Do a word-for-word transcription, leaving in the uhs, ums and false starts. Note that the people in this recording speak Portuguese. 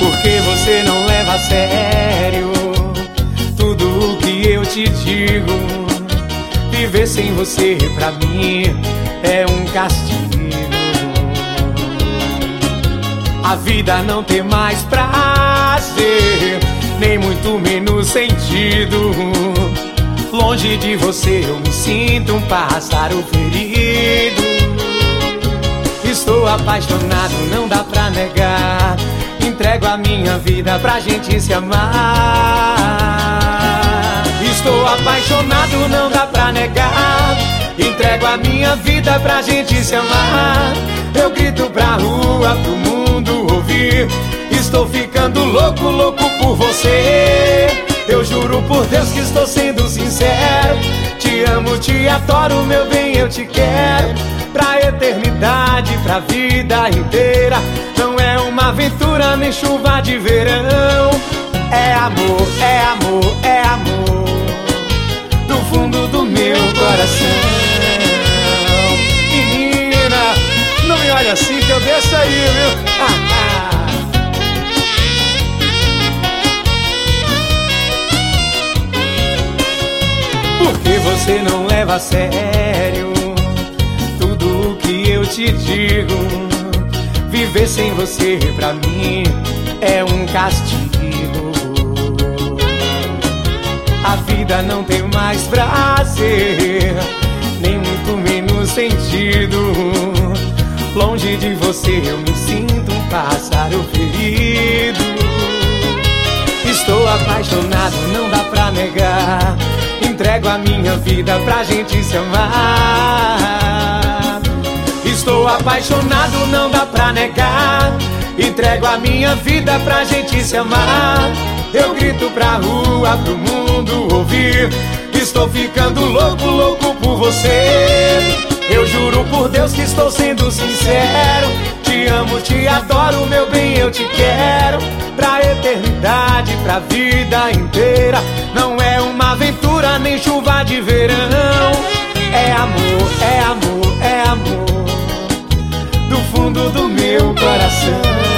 Porque você não leva a sério tudo o que eu te digo. Viver sem você pra mim é um castigo. A vida não tem mais prazer, nem muito menos sentido. Longe de você eu me sinto um pássaro ferido. Estou apaixonado, não dá pra negar. Entrego a minha vida pra gente se amar. Estou apaixonado, não dá pra negar. Entrego a minha vida pra gente se amar. Eu grito pra rua, pro mundo ouvir. Estou ficando louco, louco por você. Eu juro por Deus que estou sendo sincero. Te amo, te adoro, meu bem, eu te quero pra eternidade, pra vida inteira. Não é uma aventura nem chuva de verão. É amor, é amor, é amor do fundo do meu coração. Menina, não me olha assim que eu desço aí, viu? Ah, ah. Porque você não leva a sério tudo o que eu te digo. Viver sem você pra mim é um castigo. A vida não tem mais prazer, nem muito menos sentido. Longe de você eu me sinto um pássaro ferido. Estou apaixonado, não dá pra negar. Entrego a minha vida pra gente se amar. Estou apaixonado, não dá pra negar. Entrego a minha vida pra gente se amar. Eu grito pra rua, pro mundo ouvir. Estou ficando louco, louco por você. Eu juro por Deus que estou sendo sincero. Te amo, te adoro, meu bem, eu te quero pra eternidade, pra vida inteira. Não é uma aventura nem chuva de verão. É amor, é amor, é amor do fundo do meu coração.